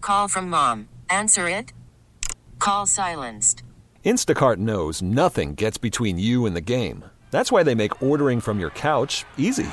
Call from mom. Answer it. Call silenced. Instacart knows nothing gets between you and the game. That's why they make ordering from your couch easy.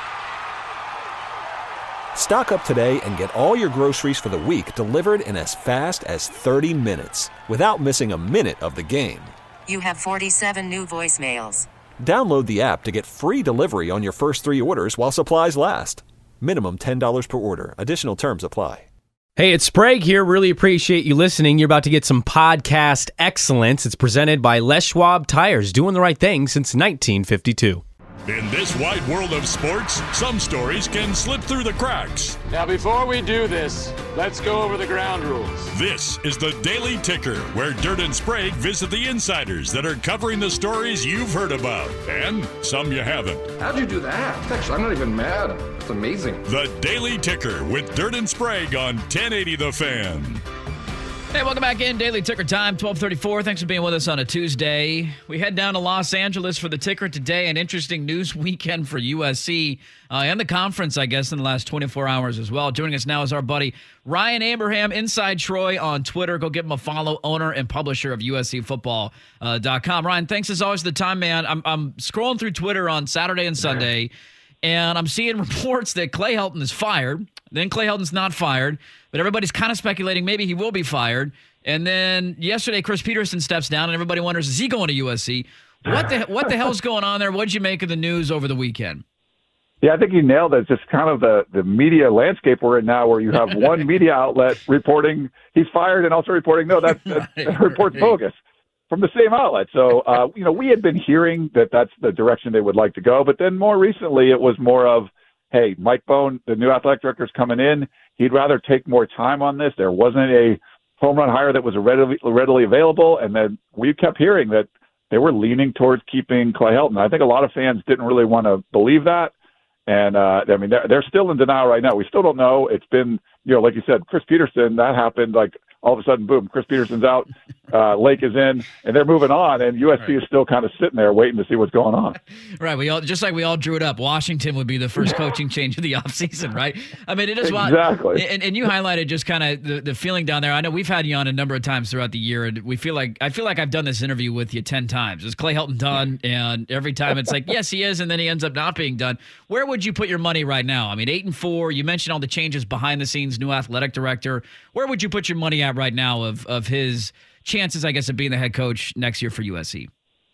Stock up today and get all your groceries for the week delivered in as fast as 30 minutes without missing a minute of the game. You have 47 new voicemails. Download the app to get free delivery on your first 3 orders while supplies last. Minimum $10 per order. Additional terms apply. Hey, it's Sprague here. Really appreciate you listening. You're about to get some podcast excellence. It's presented by Les Schwab Tires, doing the right thing since 1952. In this wide world of sports, some stories can slip through the cracks. Now, before we do this, let's go over the ground rules. This is the Daily Ticker, where Dirt and Sprague visit the insiders that are covering the stories you've heard about, and some you haven't. How'd you do that? Actually, I'm not even mad. It's amazing. The Daily Ticker with Dirt and Sprague on 1080 The Fan. Hey, welcome back in. Daily Ticker time, 12:34. Thanks for being with us on a Tuesday. We head down to Los Angeles for the Ticker today. An interesting news weekend for USC and the conference, I guess, in the last 24 hours as well. Joining us now is our buddy Ryan Abraham, Inside Troy on Twitter. Go give him a follow, owner and publisher of USCFootball.com. Ryan, thanks as always for the time, man. I'm scrolling through Twitter on Saturday and Sunday, and I'm seeing reports that Clay Helton is fired. Then Clay Helton's not fired, but everybody's kind of speculating maybe he will be fired. And then yesterday, Chris Peterson steps down, and everybody wonders, is he going to USC? What the hell's going on there? What'd you make of the news over the weekend? Yeah, I think you nailed it. It's just kind of the media landscape we're in now, where you have one media outlet reporting he's fired and also reporting, no, that report's bogus, from the same outlet. So, we had been hearing that that's the direction they would like to go. But then more recently, it was more of, hey, Mike Bohn, the new athletic director, is coming in. He'd rather take more time on this. There wasn't a home run hire that was readily available. And then we kept hearing that they were leaning towards keeping Clay Helton. I think a lot of fans didn't really want to believe that. And, they're still in denial right now. We still don't know. It's been, like you said, Chris Peterson, that happened like all of a sudden, boom, Chris Peterson's out, Lake is in, and they're moving on, and USC is still kind of sitting there waiting to see what's going on. Right. We all drew it up. Washington would be the first coaching change of the offseason, right? I mean, it is exactly. And you highlighted just kind of the feeling down there. I know we've had you on a number of times throughout the year, and I feel like I've done this interview with you 10 times. Is Clay Helton done? And every time it's like, yes, he is, and then he ends up not being done. Where would you put your money right now? I mean, 8-4. You mentioned all the changes behind the scenes, new athletic director. Where would you put your money at right now of his chances, I guess, of being the head coach next year for USC?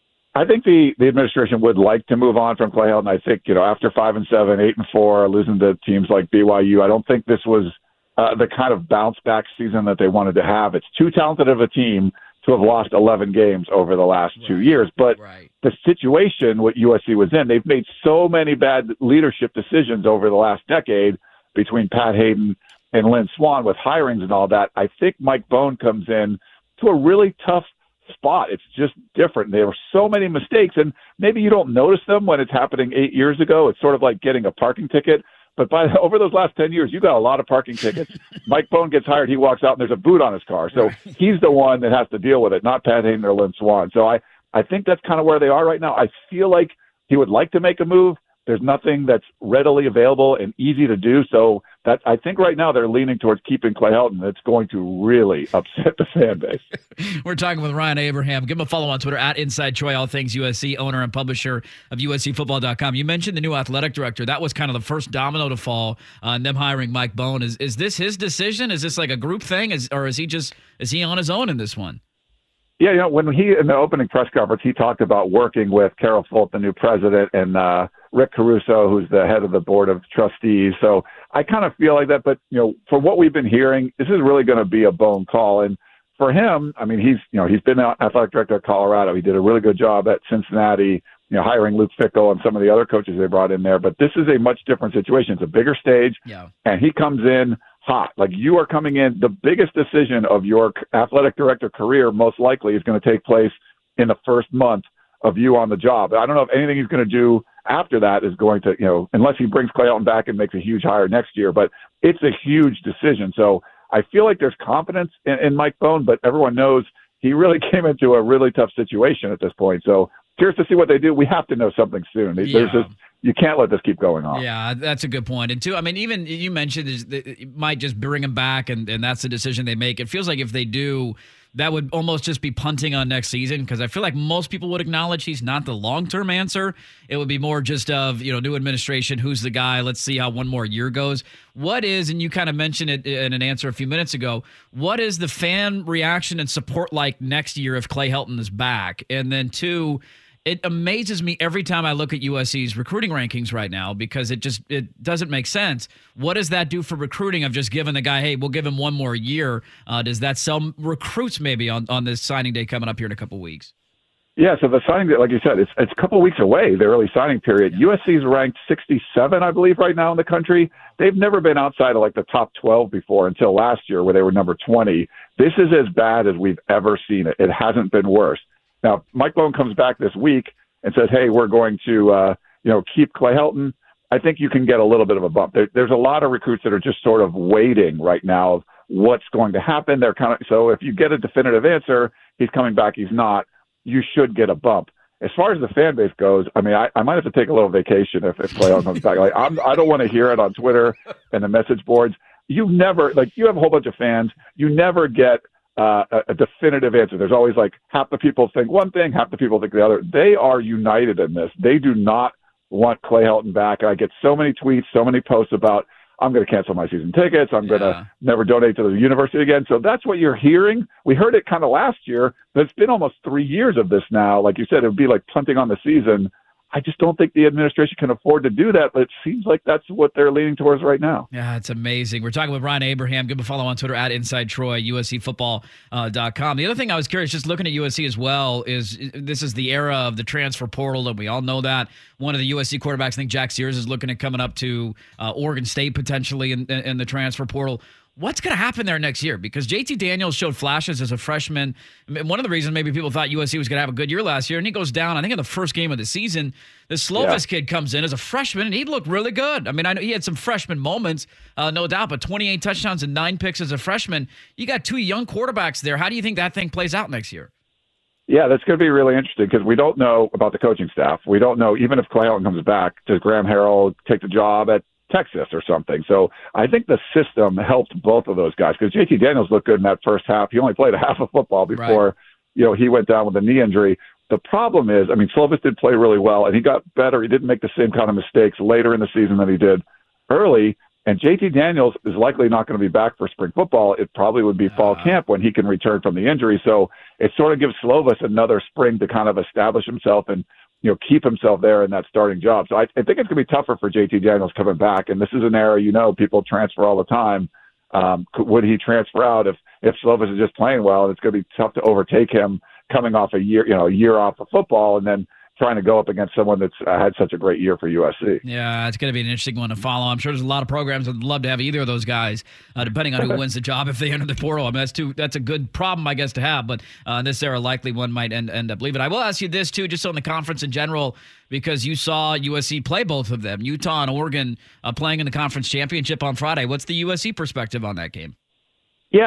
I think the administration would like to move on from Clay Helton. I think, after 5-7, 8-4, losing to teams like BYU, I don't think this was the kind of bounce back season that they wanted to have. It's too talented of a team to have lost 11 games over the last 2 years. But the situation what USC was in, they've made so many bad leadership decisions over the last decade between Pat Hayden and Lynn Swann with hirings and all that. I think Mike Bohn comes in to a really tough spot. It's just different. There were so many mistakes, and maybe you don't notice them when it's happening 8 years ago. It's sort of like getting a parking ticket. But over those last 10 years, you got a lot of parking tickets. Mike Bohn gets hired, he walks out, and there's a boot on his car. So he's the one that has to deal with it, not Pat Hayden or Lynn Swann. So I think that's kind of where they are right now. I feel like he would like to make a move. There's nothing that's readily available and easy to do. So that I think right now they're leaning towards keeping Clay Helton. It's going to really upset the fan base. We're talking with Ryan Abraham. Give him a follow on Twitter at Inside Troy, all things USC, owner and publisher of USCFootball.com. You mentioned the new athletic director. That was kind of the first domino to fall on them hiring Mike Bohn. Is this his decision? Is this like a group thing? Or is he on his own in this one? Yeah, when he, in the opening press conference, he talked about working with Carol Folt, the new president, and Rick Caruso, who's the head of the board of trustees. So I kind of feel like that. But, for what we've been hearing, this is really going to be a Bohn call. And for him, I mean, he's been athletic director at Colorado. He did a really good job at Cincinnati, hiring Luke Fickell and some of the other coaches they brought in there. But this is a much different situation. It's a bigger stage, and he comes in hot. Like, you are coming in, the biggest decision of your athletic director career most likely is going to take place in the first month of you on the job. I don't know if anything he's going to do after that is going to, unless he brings Clay Helton back and makes a huge hire next year, but it's a huge decision. So I feel like there's confidence in Mike Bohn, but everyone knows he really came into a really tough situation at this point. So curious to see what they do. We have to know something soon. You can't let this keep going on. Yeah, that's a good point. And two, I mean, even you mentioned it might just bring him back, and that's the decision they make. It feels like if they do, that would almost just be punting on next season, because I feel like most people would acknowledge he's not the long-term answer. It would be more just of, new administration, who's the guy, let's see how one more year goes. What is, and you kind of mentioned it in an answer a few minutes ago, what is the fan reaction and support like next year if Clay Helton is back? And then two, it amazes me every time I look at USC's recruiting rankings right now, because it doesn't make sense. What does that do for recruiting of just giving the guy, hey, we'll give him one more year? Does that sell recruits maybe on this signing day coming up here in a couple weeks? Yeah, so the signing day, like you said, it's a couple weeks away, the early signing period. Yeah. USC's ranked 67, I believe, right now in the country. They've never been outside of like the top 12 before until last year where they were number 20. This is as bad as we've ever seen it. It hasn't been worse. Now, Mike Bohn comes back this week and says, hey, we're going to, keep Clay Helton. I think you can get a little bit of a bump. There's a lot of recruits that are just sort of waiting right now of what's going to happen. They're so if you get a definitive answer, he's coming back, he's not, you should get a bump. As far as the fan base goes, I mean, I might have to take a little vacation if Clay Helton comes back. Like, I don't want to hear it on Twitter and the message boards. You have a whole bunch of fans. You never get a definitive answer. There's always like half the people think one thing, half the people think the other. They are united in this. They do not want Clay Helton back. I get so many tweets, so many posts about, I'm going to cancel my season tickets. I'm going to never donate to the university again. So that's what you're hearing. We heard it kind of last year, but it's been almost 3 years of this now. Like you said, it would be like punting on the season. I just don't think the administration can afford to do that, but it seems like that's what they're leaning towards right now. Yeah, it's amazing. We're talking with Ryan Abraham. Give him a follow on Twitter at InsideTroy, USCFootball.com. The other thing I was curious, just looking at USC as well, is this is the era of the transfer portal, and we all know that. One of the USC quarterbacks, I think Jack Sears, is looking at coming up to Oregon State potentially in the transfer portal. What's going to happen there next year? Because JT Daniels showed flashes as a freshman. One of the reasons maybe people thought USC was going to have a good year last year, and he goes down, I think, in the first game of the season. The Slovis kid comes in as a freshman, and he looked really good. I mean, I know he had some freshman moments, no doubt, but 28 touchdowns and 9 picks as a freshman. You got 2 young quarterbacks there. How do you think that thing plays out next year? Yeah, that's going to be really interesting because we don't know about the coaching staff. We don't know, even if Clay Helton comes back, does Graham Harrell take the job at Texas or something? So I think the system helped both of those guys because JT Daniels looked good in that first half. He only played a half of football before, he went down with a knee injury. The problem is, I mean, Slovis did play really well and he got better. He didn't make the same kind of mistakes later in the season that he did early. And JT Daniels is likely not going to be back for spring football. It probably would be fall camp when he can return from the injury. So it sort of gives Slovis another spring to kind of establish himself and keep himself there in that starting job. So I think it's going to be tougher for JT Daniels coming back. And this is an era, people transfer all the time. Would he transfer out if Slovis is just playing well? And it's going to be tough to overtake him coming off a year off of football and then trying to go up against someone that's had such a great year for USC. Yeah, it's going to be an interesting one to follow. I'm sure there's a lot of programs that would love to have either of those guys, depending on who wins the job if they enter the portal. I mean, that's a good problem, I guess, to have, but in this era, likely one might end up leaving. I will ask you this, too, just on the conference in general, because you saw USC play both of them, Utah and Oregon playing in the conference championship on Friday. What's the USC perspective on that game? Yeah,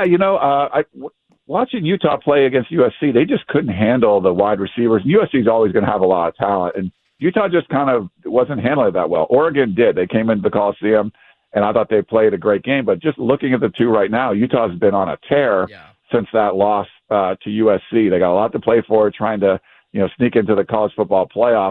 watching Utah play against USC, they just couldn't handle the wide receivers. USC is always going to have a lot of talent, and Utah just kind of wasn't handling it that well. Oregon did. They came into the Coliseum, and I thought they played a great game. But just looking at the two right now, Utah's been on a tear since that loss to USC. They got a lot to play for, trying to sneak into the college football playoff.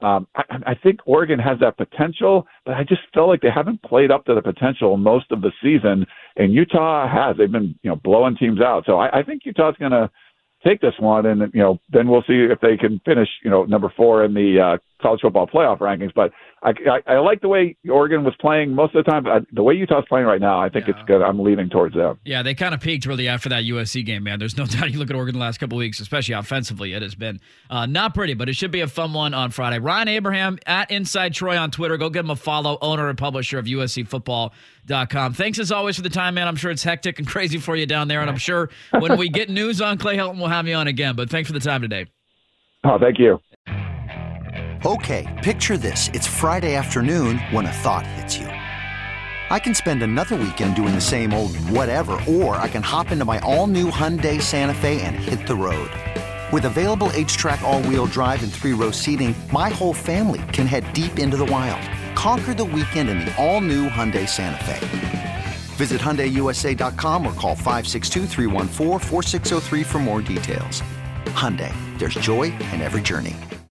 I think Oregon has that potential, but I just feel like they haven't played up to the potential most of the season, and Utah has. They've been, blowing teams out. So I think Utah's going to take this one, and then we'll see if they can finish, number 4 in the college football playoff rankings. But I like the way Oregon was playing most of the time. But the way Utah's playing right now, I think it's good. I'm leaning towards them. Yeah, they kind of peaked really after that USC game, man. There's no doubt. You look at Oregon the last couple of weeks, especially offensively, it has been not pretty, but it should be a fun one on Friday. Ryan Abraham at Inside Troy on Twitter. Go give him a follow, owner and publisher of USCFootball.com. Thanks as always for the time, man. I'm sure it's hectic and crazy for you down there, and I'm sure when we get news on Clay Helton, we'll have you on again. But thanks for the time today. Oh, thank you. Okay, picture this. It's Friday afternoon when a thought hits you. I can spend another weekend doing the same old whatever, or I can hop into my all-new Hyundai Santa Fe and hit the road. With available H-Track all-wheel drive and 3-row seating, my whole family can head deep into the wild. Conquer the weekend in the all-new Hyundai Santa Fe. Visit HyundaiUSA.com or call 562-314-4603 for more details. Hyundai, there's joy in every journey.